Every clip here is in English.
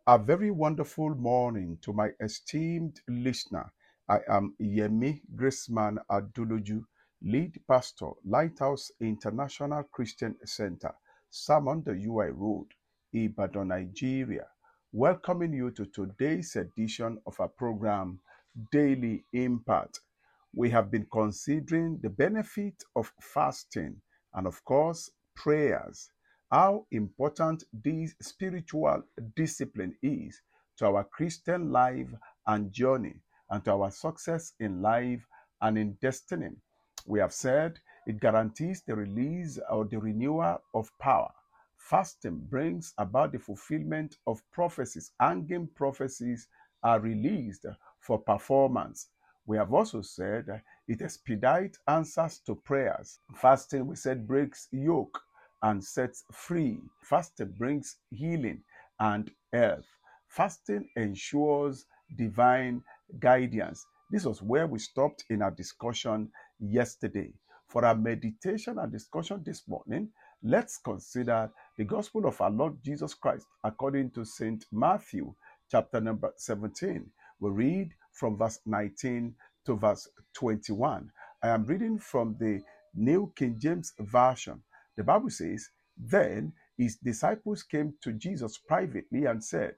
A very wonderful morning to my esteemed listener. I am Yemi Graceman Aduluju, lead pastor, Lighthouse International Christian Center, Salmon the UI Road, Ibadan, Nigeria. Welcoming you to today's edition of our program, Daily Impact. We have been considering the benefit of fasting and, of course, prayers, how important this spiritual discipline is to our Christian life and journey, and to our success in life and in destiny. We have said it guarantees the release or the renewal of power. Fasting brings about the fulfillment of prophecies. Hanging prophecies are released for performance. We have also said it expedites answers to prayers. Fasting, we said, breaks yoke and sets free. Fasting brings healing and health. Fasting ensures divine guidance. This was where we stopped in our discussion yesterday. For our meditation and discussion this morning, let's consider the gospel of our Lord Jesus Christ according to St. Matthew, chapter number 17. We read from verse 19 to verse 21. I am reading from the New King James Version. The Bible says, Then his disciples came to Jesus privately and said,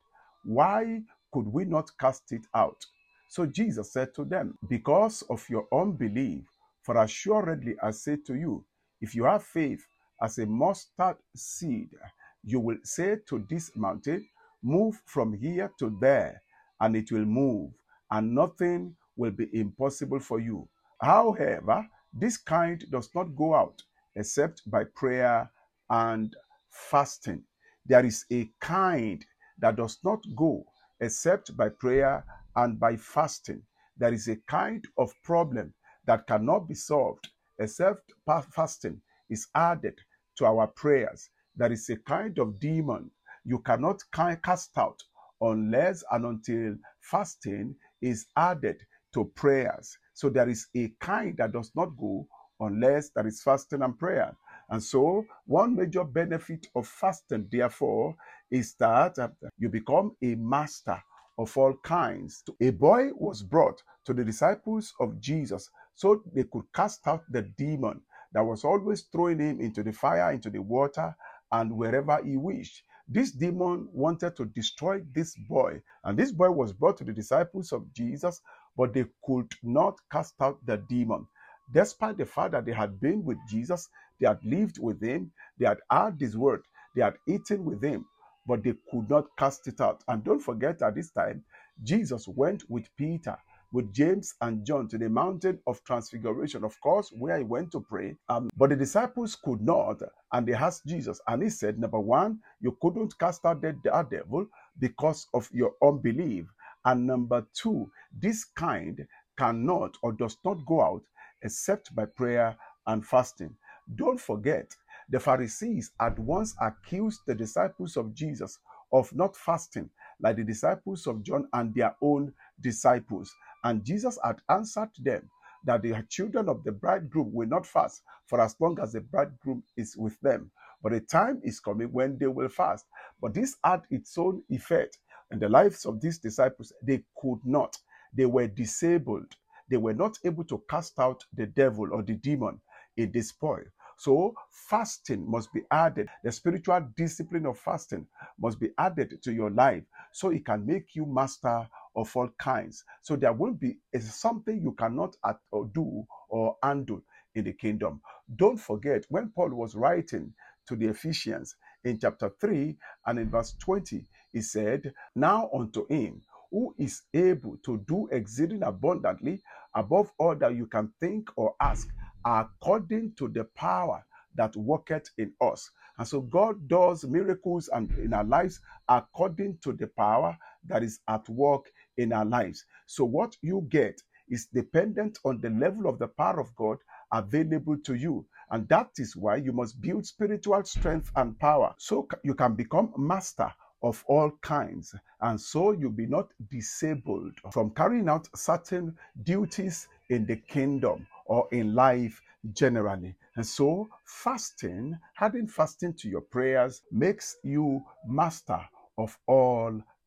Why could we not cast it out? So Jesus said to them, Because of your unbelief, for assuredly I say to you, if you have faith as a mustard seed, you will say to this mountain, Move from here to there, and it will move, and nothing will be impossible for you. However, this kind does not go out except by prayer and fasting. There is a kind that does not go except by prayer and by fasting. There is a kind of problem that cannot be solved except fasting is added to our prayers. There is a kind of demon you cannot cast out unless and until fasting is added to prayers. So there is a kind that does not go unless there is fasting and prayer. And so, one major benefit of fasting, therefore, is that you become a master of all kinds. A boy was brought to the disciples of Jesus so they could cast out the demon that was always throwing him into the fire, into the water, and wherever he wished. This demon wanted to destroy this boy, and this boy was brought to the disciples of Jesus, but they could not cast out the demon. Despite the fact that they had been with Jesus, they had lived with him, they had heard his word, they had eaten with him, but they could not cast it out. And don't forget, at this time, Jesus went with Peter, with James and John to the mountain of transfiguration, of course, where he went to pray. But the disciples could not, and they asked Jesus, and he said, number one, you couldn't cast out that devil because of your unbelief. And number two, this kind cannot or does not go out except by prayer and fasting. Don't forget, the Pharisees had once accused the disciples of Jesus of not fasting, like the disciples of John and their own disciples. And Jesus had answered them that the children of the bridegroom will not fast for as long as the bridegroom is with them. But a time is coming when they will fast. But this had its own effect in the lives of these disciples. They could not. They were disabled. They were not able to cast out the devil or the demon in this spoil. So fasting must be added. The spiritual discipline of fasting must be added to your life so it can make you master of all kinds. So there will be something you cannot do or handle in the kingdom. Don't forget, when Paul was writing to the Ephesians in chapter 3 and in verse 20, he said, Now unto him who is able to do exceeding abundantly above all that you can think or ask, according to the power that worketh in us. And so God does miracles and in our lives according to the power that is at work in our lives. So what you get is dependent on the level of the power of God available to you. And that is why you must build spiritual strength and power so you can become master of all kinds, and so you'll be not disabled from carrying out certain duties in the kingdom or in life generally. And so adding fasting to your prayers makes you master of all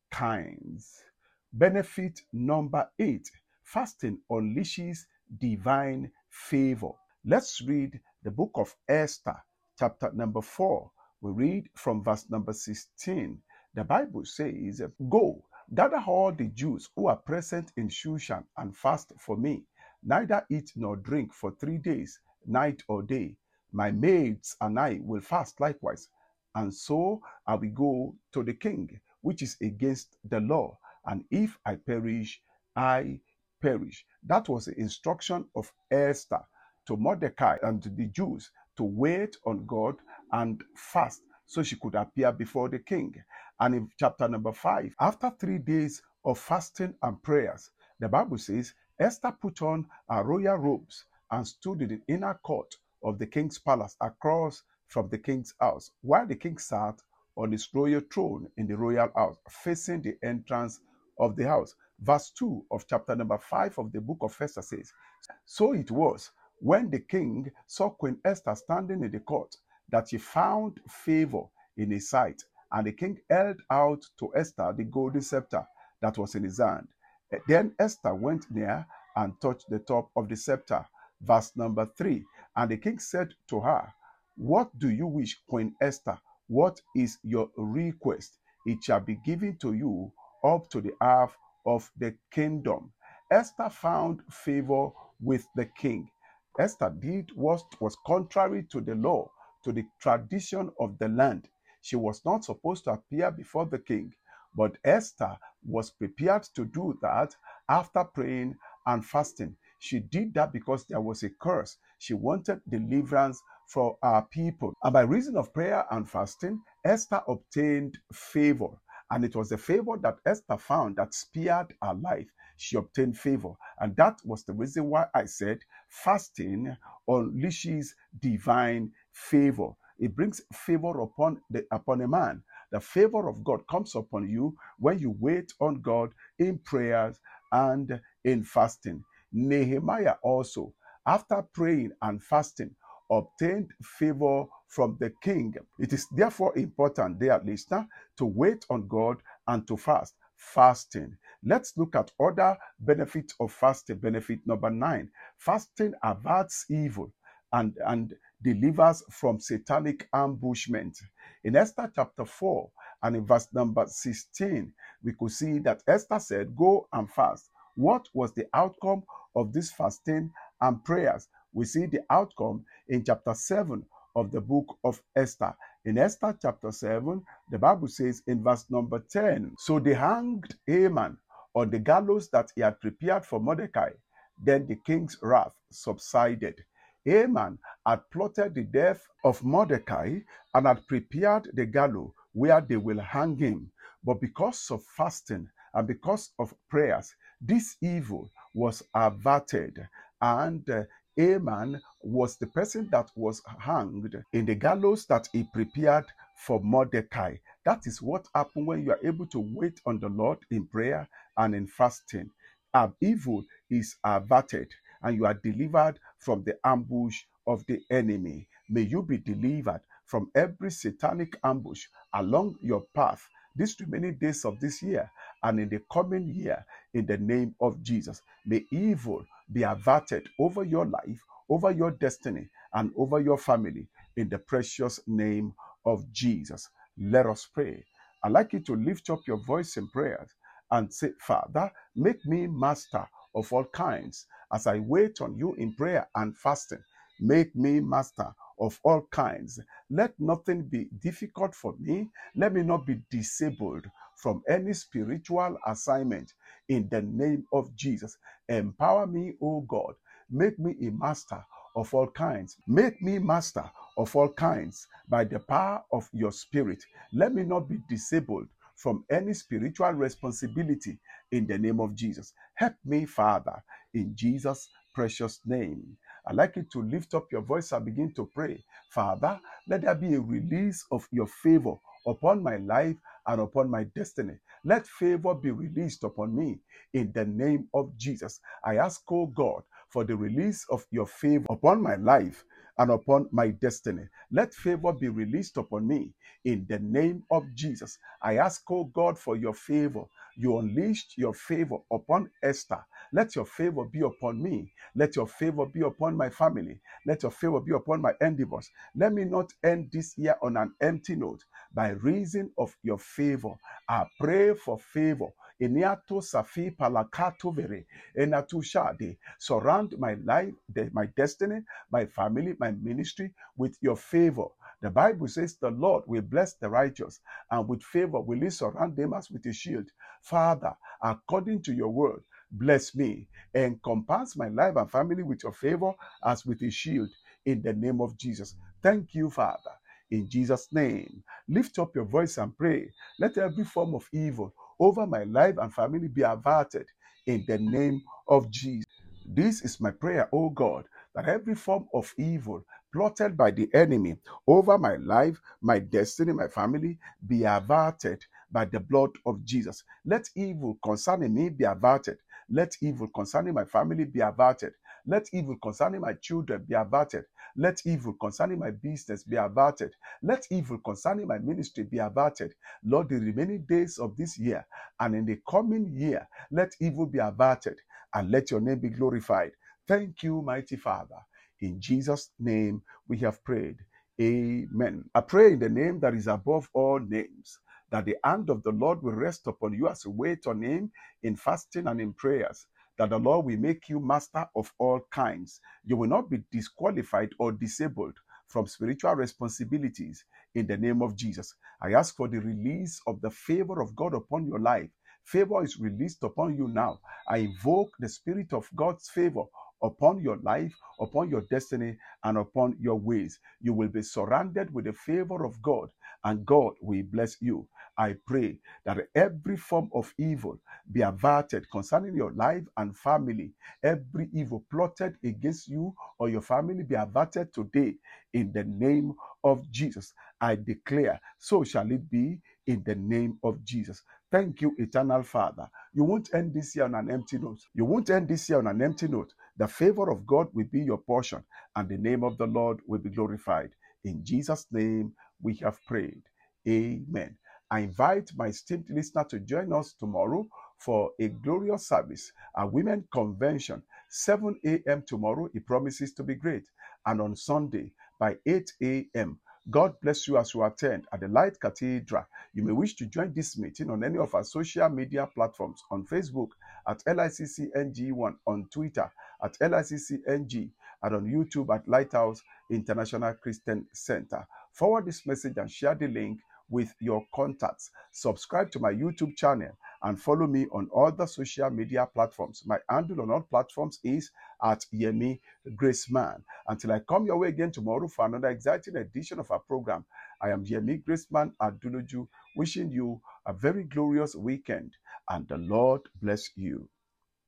kinds. Benefit number 8, fasting unleashes divine favor. Let's read the book of Esther, chapter number 4. We read from verse number 16. The Bible says, "Go, gather all the Jews who are present in Shushan and fast for me. Neither eat nor drink for 3 days, night or day. My maids and I will fast likewise. And so I will go to the king, which is against the law. And if I perish, I perish." That was the instruction of Esther to Mordecai and to the Jews to wait on God and fast so she could appear before the king. And in chapter number 5, after 3 days of fasting and prayers, the Bible says Esther put on her royal robes and stood in the inner court of the king's palace across from the king's house, while the king sat on his royal throne in the royal house, facing the entrance of the house. Verse 2 of chapter number 5 of the book of Esther says, "So it was, when the king saw Queen Esther standing in the court, that she found favor in his sight. And the king held out to Esther the golden scepter that was in his hand. Then Esther went near and touched the top of the scepter." Verse number 3, "And the king said to her, 'What do you wish, Queen Esther? What is your request? It shall be given to you up to the half of the kingdom.'" Esther found favor with the king. Esther did what was contrary to the law, to the tradition of the land. She was not supposed to appear before the king, but Esther was prepared to do that after praying and fasting. She did that because there was a curse. She wanted deliverance for our people. And by reason of prayer and fasting, Esther obtained favor. And it was the favor that Esther found that spared her life. She obtained favor. And that was the reason why I said fasting unleashes divine favor. It brings favor upon a man. The favor of God comes upon you when you wait on God in prayers and in fasting. Nehemiah also, after praying and fasting, obtained favor from the king. It is therefore important, dear listener, to wait on God and to fast. Fasting. Let's look at other benefits of fasting. Benefit number 9. Fasting averts evil and delivers from satanic ambushment. In Esther chapter 4 and in verse number 16, we could see that Esther said, "Go and fast." What was the outcome of this fasting and prayers? We see the outcome in chapter 7 of the book of Esther. In Esther chapter 7, the Bible says in verse number 10, "So they hanged Haman on the gallows that he had prepared for Mordecai. Then the king's wrath subsided." Haman had plotted the death of Mordecai and had prepared the gallows where they will hang him. But because of fasting and because of prayers, this evil was averted, and Haman was the person that was hanged in the gallows that he prepared for Mordecai. That is what happens when you are able to wait on the Lord in prayer and in fasting. Evil is averted and you are delivered from the ambush of the enemy. May you be delivered from every satanic ambush along your path these remaining days of this year and in the coming year, in the name of Jesus. May evil be averted over your life, over your destiny, and over your family in the precious name of Jesus. Let us pray. I'd like you to lift up your voice in prayers and say, "Father, make me master of all kinds as I wait on you in prayer and fasting. Make me master of all kinds. Let nothing be difficult for me. Let me not be disabled from any spiritual assignment in the name of Jesus. Empower me, O God. Make me a master of all kinds. Make me master of all kinds by the power of your spirit. Let me not be disabled from any spiritual responsibility in the name of Jesus. Help me, Father, in Jesus' precious name." I'd like you to lift up your voice and begin to pray. "Father, let there be a release of your favor upon my life and upon my destiny. Let favor be released upon me in the name of Jesus. I ask, oh God, for the release of your favor upon my life and upon my destiny. Let favor be released upon me in the name of Jesus. I ask, oh God, for your favor. You unleashed your favor upon Esther. Let your favor be upon me. Let your favor be upon my family. Let your favor be upon my endeavors. Let me not end this year on an empty note. By reason of your favor, I pray for favor. Eniato safi palakato vere, enatu shade. Surround my life, my destiny, my family, my ministry with your favor. The Bible says the Lord will bless the righteous, and with favor will he surround them as with a shield. Father, according to your word, bless me, encompass my life and family with your favor as with a shield in the name of Jesus. Thank you, Father. In Jesus' name, lift up your voice and pray. Let every form of evil over my life and family be averted in the name of Jesus. This is my prayer, O God, that every form of evil plotted by the enemy over my life, my destiny, my family be averted by the blood of Jesus. Let evil concerning me be averted. Let evil concerning my family be averted. Let evil concerning my children be averted. Let evil concerning my business be averted. Let evil concerning my ministry be averted. Lord, the remaining days of this year and in the coming year, let evil be averted and let your name be glorified. Thank you, mighty Father. In Jesus' name we have prayed. Amen. I pray in the name that is above all names, that the hand of the Lord will rest upon you as you wait on him in fasting and in prayers, that the Lord will make you master of all kinds. You will not be disqualified or disabled from spiritual responsibilities in the name of Jesus. I ask for the release of the favor of God upon your life. Favor is released upon you now. I invoke the Spirit of God's favor upon your life, upon your destiny, and upon your ways. You will be surrounded with the favor of God, and God will bless you. I pray that every form of evil be averted concerning your life and family. Every evil plotted against you or your family be averted today in the name of Jesus. I declare, so shall it be in the name of Jesus. Thank you, eternal Father. You won't end this year on an empty note. You won't end this year on an empty note. The favor of God will be your portion, and the name of the Lord will be glorified. In Jesus' name we have prayed. Amen. I invite my esteemed listener to join us tomorrow for a glorious service, a women convention, 7 a.m. tomorrow. It promises to be great. And on Sunday by 8 a.m. God bless you as you attend at the Light Cathedral. You may wish to join this meeting on any of our social media platforms, on Facebook at LICCNG1, on Twitter at LICCNG, and on YouTube at Lighthouse International Christian Center. Forward this message and share the link with your contacts. Subscribe to my YouTube channel and follow me on all the social media platforms. My handle on all platforms is at Yemi Graceman. Until I come your way again tomorrow for another exciting edition of our program, I am Yemi Graceman Aduloju, wishing you a very glorious weekend, and the Lord bless you.